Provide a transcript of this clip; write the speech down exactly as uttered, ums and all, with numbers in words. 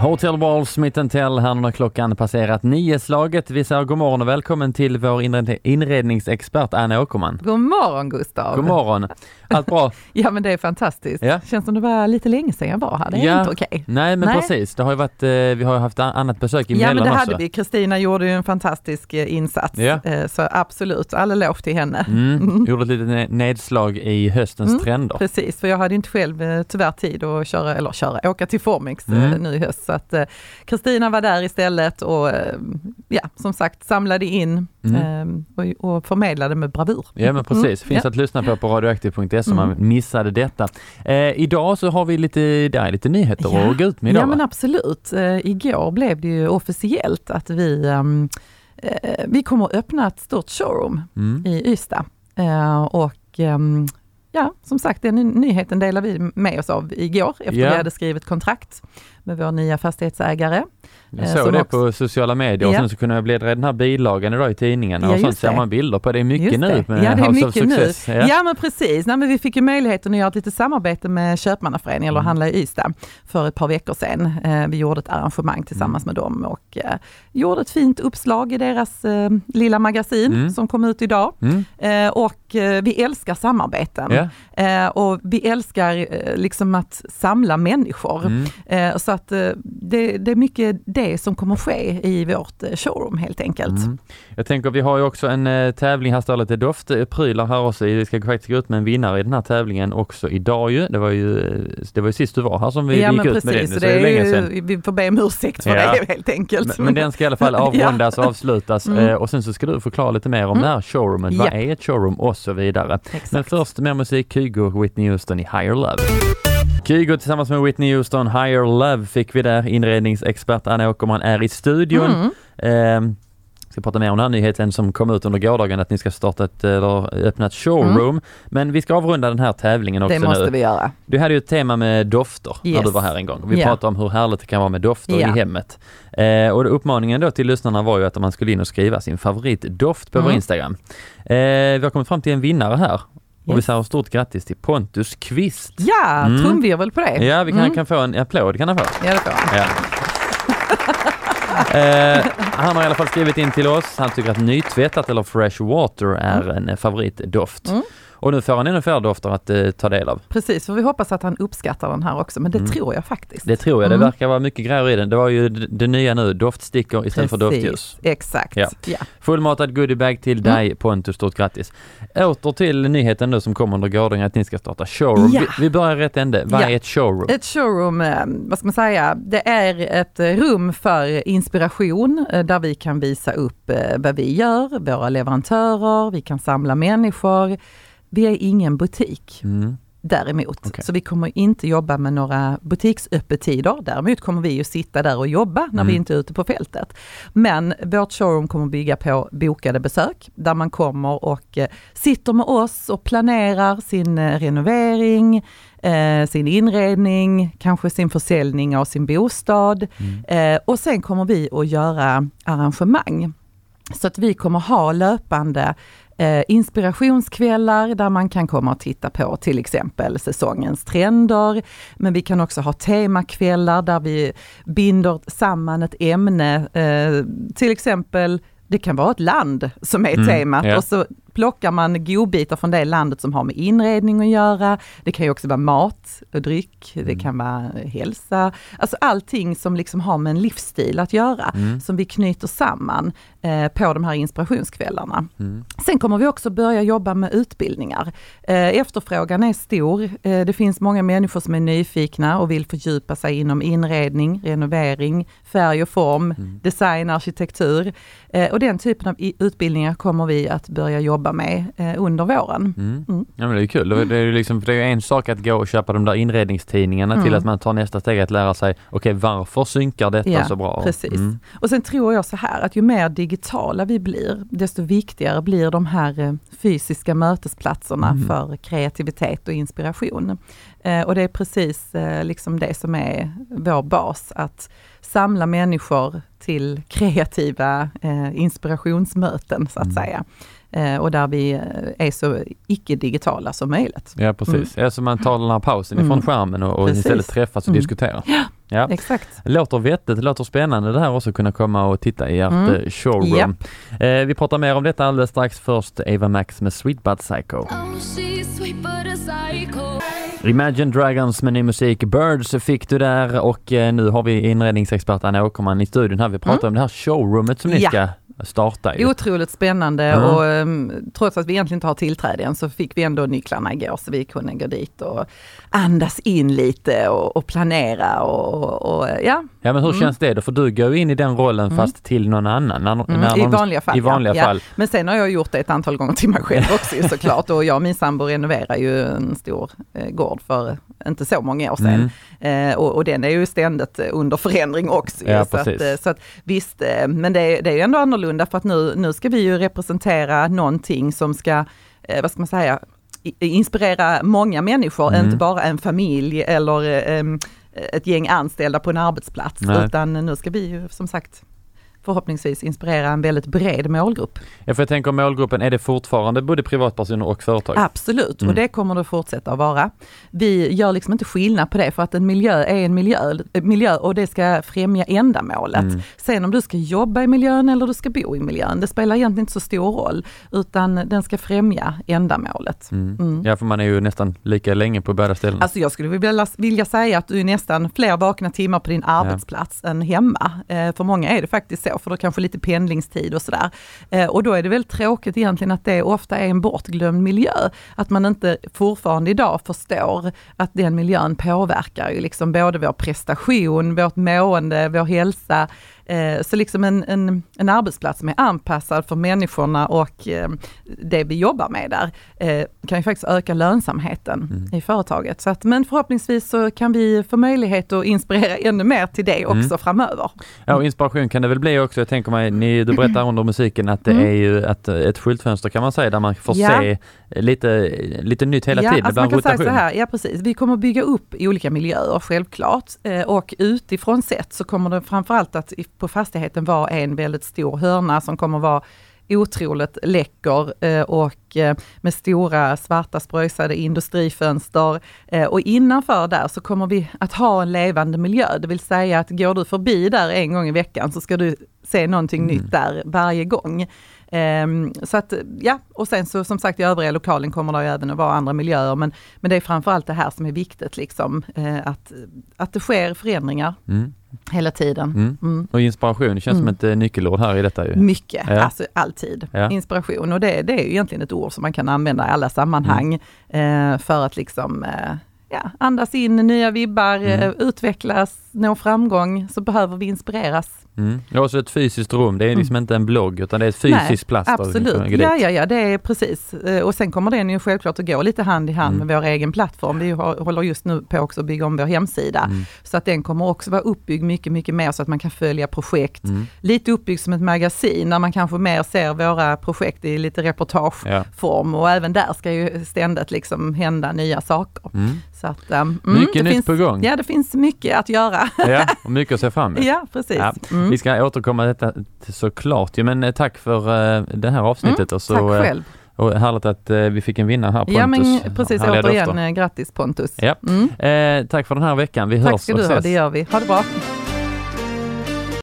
Hotel Wall, Smith and Tell, här när klockan passerat nio-slaget. Vi säger god morgon och välkommen till vår inredningsexpert Anna Åkerman. God morgon Gustav. God morgon. Allt bra? Ja, men det är fantastiskt. Ja. Känns som det var lite länge sedan jag var här. Det är ja. inte okej. Okay. Nej, men Nej. precis. Det har ju varit, vi har ju haft annat besök i Mällan också. Ja, men det också. hade vi. Kristina gjorde ju en fantastisk insats. Ja. Så absolut, alla lov till henne. Mm. Gjorde ett litet nedslag i höstens mm. trender. Precis, för jag hade inte själv tyvärr tid att köra, eller köra, åka till Formix mm. nu i höst. Så att Kristina var där istället och ja, som sagt samlade in mm. och, och förmedlade med bravur. Ja, men precis. Finns ja. att lyssna på på radioaktiv punkt se om mm. man missade detta. Eh, idag så har vi lite, där, lite nyheter ja. att gå ut med idag. Ja, men absolut. Eh, igår blev det ju officiellt att vi, um, eh, vi kommer att öppna ett stort showroom mm. i Ystad. Eh, och um, ja, som sagt, den nyheten delar vi med oss av igår efter ja. vi hade skrivit kontrakt med vår nya fastighetsägare. Jag såg det också på sociala medier och ja. sen så kunde jag bläddra den här bilagan idag i tidningarna ja, och sånt ser man bilder på. Det är mycket nu med ja, det är House mycket of Success. Nu. Ja. ja, men precis. Nej, men vi fick ju möjligheten att göra ett lite samarbete med Köpmannaföreningen mm. eller handla i Ystad för ett par veckor sedan. Eh, vi gjorde ett arrangemang tillsammans mm. med dem och eh, gjorde ett fint uppslag i deras eh, lilla magasin mm. som kom ut idag. Mm. Eh, och eh, vi älskar samarbeten. Yeah. Eh, och vi älskar eh, liksom att samla människor. Mm. Eh, så att eh, det, det är mycket det som kommer ske i vårt showroom helt enkelt. Mm. Jag tänker vi har ju också en uh, tävling här, står lite doftprylar här också. Vi ska faktiskt gå ut med en vinnare i den här tävlingen också idag ju. Det var ju, det var ju sist du var här som vi ja, gick ut precis, med det. Så det är länge sedan. Vi får be om ursäkt för ja. det helt enkelt. Men, men den ska i alla fall avrundas och avslutas mm. uh, och sen så ska du förklara lite mer om mm. det här showroomet. Vad ja. är ett showroom och så vidare. Exakt. Men först mer musik, Kygo och Whitney Houston i Higher Love. Kygo tillsammans med Whitney Houston, Higher Love fick vi där. Inredningsexpert Anna Åkerman är i studion. Mm. Eh, ska prata mer om den här nyheten som kom ut under gårdagen att ni ska starta ett, eller öppna ett showroom. Mm. Men vi ska avrunda den här tävlingen också nu. Det måste nu. vi göra. Du hade ju ett tema med dofter yes. när du var här en gång. Vi yeah. pratade om hur härligt det kan vara med dofter yeah. i hemmet. Eh, och uppmaningen då till lyssnarna var ju att man skulle in och skriva sin favoritdoft på mm. vår Instagram. Eh, vi har kommit fram till en vinnare här. Och yes. vi säger stort grattis till Pontus Kvist. Ja, mm. trumvirvel på det. Ja, vi kan, mm. kan få en applåd. Kan han få? Ja, det får han. Ja. eh, han har i alla fall skrivit in till oss. Han tycker att nytvättat eller fresh water är mm. en favoritdoft. Mm. Och nu får han ännu fler dofter att eh, ta del av. Precis, för vi hoppas att han uppskattar den här också. Men det mm. tror jag faktiskt. Det tror jag. Mm. Det verkar vara mycket grejer i den. Det var ju det, det nya nu. Doftstickor istället Precis. för doftljus. Exakt. Ja. Ja. Fullmatad goodiebag till mm. dig, Pontus. Stort grattis. Åter till nyheten nu som kommer under gårdagen att ni ska starta showroom. Ja. Vi, vi börjar rätt ände. Vad ja. är ett showroom? Ett showroom, vad ska man säga? Det är ett rum för inspiration där vi kan visa upp vad vi gör, våra leverantörer. Vi kan samla människor. Vi är ingen butik mm. däremot. Okay. Så vi kommer inte jobba med några butiksöppettider. Däremot kommer vi ju sitta där och jobba när mm. vi inte är ute på fältet. Men vårt showroom kommer bygga på bokade besök. Där man kommer och eh, sitter med oss och planerar sin eh, renovering, eh, sin inredning, kanske sin försäljning av sin bostad. Mm. Eh, och sen kommer vi att göra arrangemang. Så att vi kommer ha löpande Eh, inspirationskvällar där man kan komma och titta på till exempel säsongens trender. Men vi kan också ha temakvällar där vi binder samman ett ämne. Eh, till exempel, det kan vara ett land som är mm, temat yeah. och så plockar man godbitar från det landet som har med inredning att göra. Det kan ju också vara mat och dryck. Mm. Det kan vara hälsa. Alltså allting som liksom har med en livsstil att göra. Mm. Som vi knyter samman eh, på de här inspirationskvällarna. Mm. Sen kommer vi också börja jobba med utbildningar. Eh, efterfrågan är stor. Eh, det finns många människor som är nyfikna och vill fördjupa sig inom inredning, renovering, färg och form, mm. design, arkitektur. Eh, och den typen av utbildningar kommer vi att börja jobba med eh, under våren. Mm. Mm. Ja, men det är kul. Det är, det är liksom, det är en sak att gå och köpa de där inredningstidningarna mm. till att man tar nästa steg att lära sig, okej, okay, varför synkar detta ja, så bra? Precis. Mm. Och sen tror jag så här att ju mer digitala vi blir, desto viktigare blir de här eh, fysiska mötesplatserna mm. för kreativitet och inspiration. Eh, och det är precis eh, liksom det som är vår bas, att samla människor till kreativa eh, inspirationsmöten så att mm. säga. Eh, och där vi är så icke-digitala som möjligt. Ja, precis. Mm. Alltså man tar den här pausen mm. ifrån skärmen och, och istället träffas och mm. diskuterar. Ja, Ja, exakt. Låter vettigt, låter spännande det här också kunna komma och titta i ert mm. showroom. Yep. Eh, vi pratar mer om detta alldeles strax. Först Ava Max med Sweet But Psycho. Oh, sweet but a psycho. Imagine Dragons med ny musik. Birds fick du där och eh, nu har vi inredningsexpert Anna Åkerman i studion här. Vi pratar mm. om det här showroomet som ni ja. ska starta. Ju. Otroligt spännande mm. och um, trots att vi egentligen inte har tillträde än så fick vi ändå nycklarna igår så vi kunde gå dit och andas in lite och, och planera och, och ja. Ja, men hur mm. känns det då? För du går in i den rollen mm. fast till någon annan. När, mm. när I någon, vanliga fall. I vanliga ja. fall. Ja. Men sen har jag gjort det ett antal gånger till mig själv också såklart och jag och min sambo renoverar ju en stor eh, gård för inte så många år sedan. Mm. Eh, och, och den är ju ständigt under förändring också. Ja, så, att, så att visst, eh, men det, det är ju ändå annorlunda för att nu, nu ska vi ju representera någonting som ska, eh, vad ska man säga, inspirera många människor, mm. inte bara en familj eller eh, ett gäng anställda på en arbetsplats. Nej. Utan nu ska vi ju som sagt förhoppningsvis inspirera en väldigt bred målgrupp. Jag får tänka om målgruppen, är det fortfarande både privatpersoner och företag? Absolut, mm. och det kommer det fortsätta att vara. Vi gör liksom inte skillnad på det för att en miljö är en miljö, miljö och det ska främja ändamålet. Mm. Sen om du ska jobba i miljön eller du ska bo i miljön, det spelar egentligen inte så stor roll utan den ska främja ändamålet. Mm. Mm. Ja, för man är ju nästan lika länge på båda ställen. Alltså jag skulle vilja, vilja säga att du är nästan fler vakna timmar på din arbetsplats ja. än hemma. Eh, för många är det faktiskt så. För då kanske lite pendlingstid och sådär. Eh, och då är det väldigt tråkigt egentligen att det ofta är en bortglömd miljö. Att man inte fortfarande idag förstår att den miljön påverkar ju liksom både vår prestation, vårt mående, vår hälsa. Eh, så liksom en, en, en arbetsplats som är anpassad för människorna och eh, det vi jobbar med där eh, kan ju faktiskt öka lönsamheten mm. i företaget. Så att, men förhoppningsvis så kan vi få möjlighet att inspirera ännu mer till det också mm. framöver. Ja, och inspiration kan det väl bli också. Jag tänker mig, ni, du berättar under musiken att det mm. är ju att ett skyltfönster kan man säga där man får ja. se lite, lite nytt hela ja, tiden. Alltså man kan rotation. Säga så här, ja precis. Vi kommer bygga upp olika miljöer självklart eh, och utifrån sett så kommer det framförallt att på fastigheten vara en väldigt stor hörna som kommer vara otroligt läcker eh, och eh, med stora svarta spröjsade industrifönster. Eh, och innanför där så kommer vi att ha en levande miljö. Det vill säga att går du förbi där en gång i veckan så ska du se någonting mm. nytt där varje gång. Um, så att, ja, och sen så som sagt i övriga lokalen kommer det även att vara andra miljöer men, men det är framförallt det här som är viktigt liksom, uh, att, att det sker förändringar mm. hela tiden. Mm. Mm. Och inspiration känns mm. som ett uh, nyckelord här i detta ju. Mycket, ja. alltså alltid. Ja. Inspiration och det, det är ju egentligen ett ord som man kan använda i alla sammanhang mm. uh, för att liksom uh, ja, andas in nya vibbar, mm. uh, utvecklas, nå framgång så behöver vi inspireras. Mm. Ja, så ett fysiskt rum, det är liksom mm. inte en blogg utan det är ett fysiskt plats. Absolut, ja, ja, ja, det är precis. Och sen kommer den ju självklart att gå lite hand i hand mm. med vår egen plattform. Vi håller just nu på också att bygga om vår hemsida. Mm. Så att den kommer också vara uppbyggd mycket, mycket mer så att man kan följa projekt. Mm. Lite uppbyggd som ett magasin där man kanske mer ser våra projekt i lite reportageform. Ja. Och även där ska ju ständigt liksom hända nya saker. Mm. Så att, um, mycket det nytt finns, på gång. Ja, det finns mycket att göra. Ja, och mycket att se fram emot. Ja, precis. Ja. Mm. Vi ska återkomma detta såklart. Ja, men tack för uh, det här avsnittet. Mm, och så, tack själv. Uh, och härligt att uh, vi fick en vinnare här, Pontus. Ja, men precis. Återigen, uh, grattis Pontus. Ja. Mm. Uh, tack för den här veckan. Vi tack hörs ska du ha, det gör vi. Ha det bra.